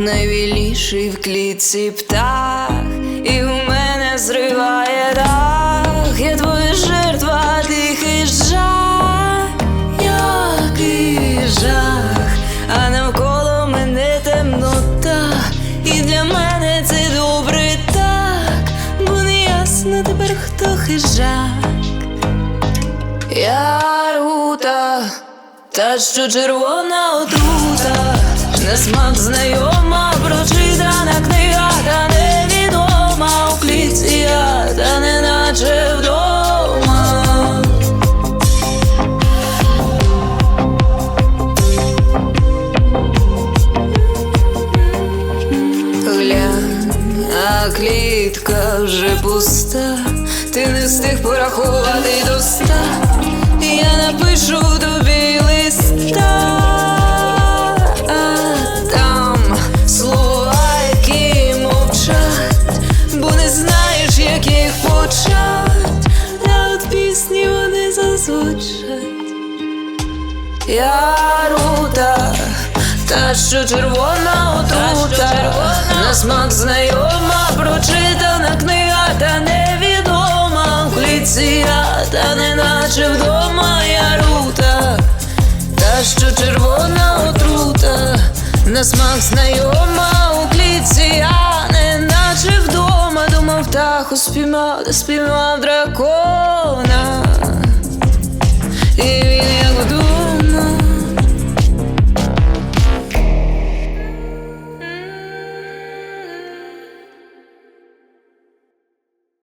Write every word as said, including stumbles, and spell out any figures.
найвіліший в клітці птах, і у мене зриває дах. Я твоя жертва, тихий жах, який жах, а навколо мене темнота, і для мене це добре так, бо не ясно тепер, хто хижак. Я рута, та що червона отрута, на смак знайома, прочитана книга, та невідома у клітці я, та неначе вдома. Глянь, а клітка вже пуста, ти не встиг порахувати до ста. Я напишу тобі листа, а там слова, які мовчать, бо не знаєш, як їх почать, а от пісні вони зазвучать. Я рута, та що червона отрута, на смак знайома, прочитана книга, та невідома в клітці я, та неначе вдома. Я рута, та що червона отрута, на смак знайома у клітці я, неначе вдома. Думав, птаху спіймав, та спіймав дракона, і він як вдома.